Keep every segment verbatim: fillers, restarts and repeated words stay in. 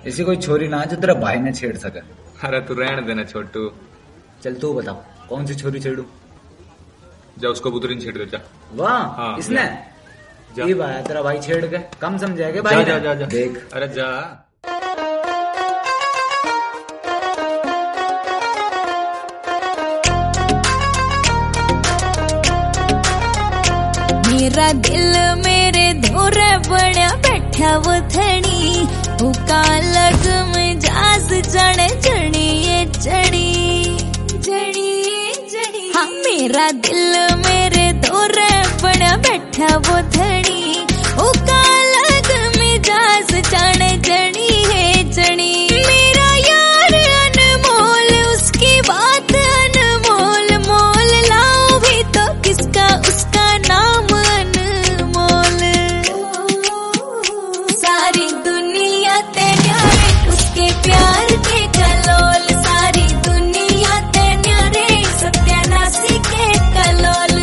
ऐसी कोई छोरी ना जो तेरा भाई ने छेड़ सके। अरे तू रहने देना छोटू। चल तू बता कौन सी छोरी छेड़ू? जा उसको बुतरीन छेड़ दे जा। वाह हाँ, इसने जा। ये भाई तेरा भाई छेड़ के कम समझाएगा भाई जा, ने? जा, जा, जा। देख अरे जा। मेरा दिल मेरे धोरे बड़ा बैठा वो थड़ी उका लग में जास जड़े जड़ी ये जड़ी जड़ी जड़ी। हाँ मेरा दिल मेरे धोरे बड़ा बैठा वो थड़ी उका लग में जास जड़े जड़ी है जड़ी। मेरा यार अनमोल उसकी बात अनमोल मोल लाओ भी तो किसका उसका नाम प्यार के कलोल सारी दुनिया ते न्यारे सत्यानाशी के कलोल।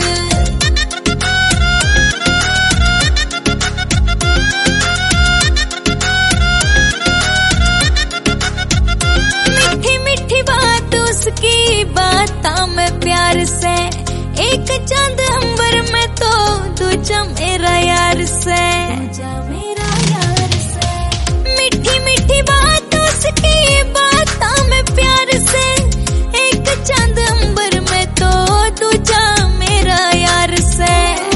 मीठी मीठी बात उसकी बातों में प्यार से एक चांद अंबर में तो दूजा मेरा यार से मेरा यार से। मीठी मीठी बात उसकी बातों में प्यार से एक चांद अंबर में तो दूजा मेरा यार से।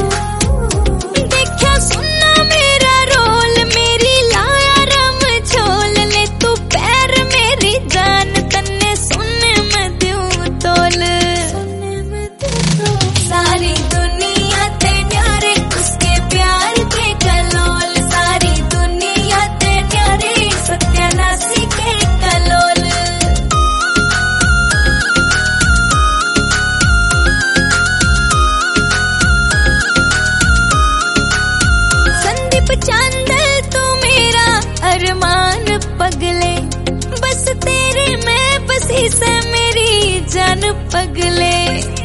देखा सुनना मेरा रोल मेरी लाया रम झोल ले तू पैर मेरी जान तन्ने सुनने में दूं तोल। सारी दुनिया ते न्यारे उसके प्यार के कलोल सारी दुनिया ते न्यारे सत्यानाशी के कलोल। संदीप चांदल तू मेरा अरमान पगले बस तेरे में बसी से मेरी जान पगले।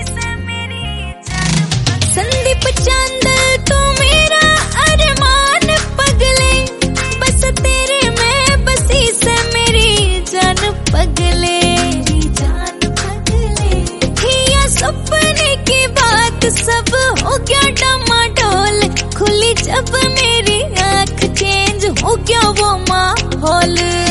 संदीप चांदल तू मेरा अरमान पगले बस तेरे में बसी से मेरी जान पगले जान पगले। हिया सपने की बात सब हो गया डमाडोल खुली जब मेरी आँख चेंज हो गया वो माहौल।